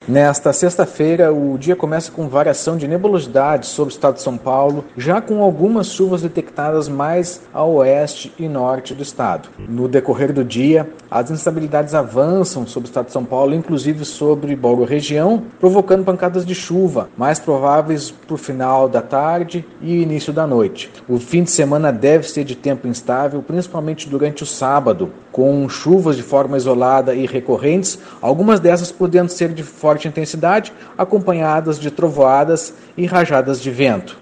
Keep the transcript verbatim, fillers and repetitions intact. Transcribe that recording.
Nesta sexta-feira, o dia começa com variação de nebulosidade sobre o estado de São Paulo, já com algumas chuvas detectadas mais ao oeste e norte do estado. No decorrer do dia, as instabilidades avançam sobre o estado de São Paulo, inclusive sobre Bauru região, provocando pancadas de chuva, mais prováveis para o final da tarde e início da noite. O fim de semana deve ser de tempo instável, principalmente durante o sábado, com chuvas de forma isolada e recorrentes, algumas dessas podendo ser de forte intensidade, acompanhadas de trovoadas e rajadas de vento.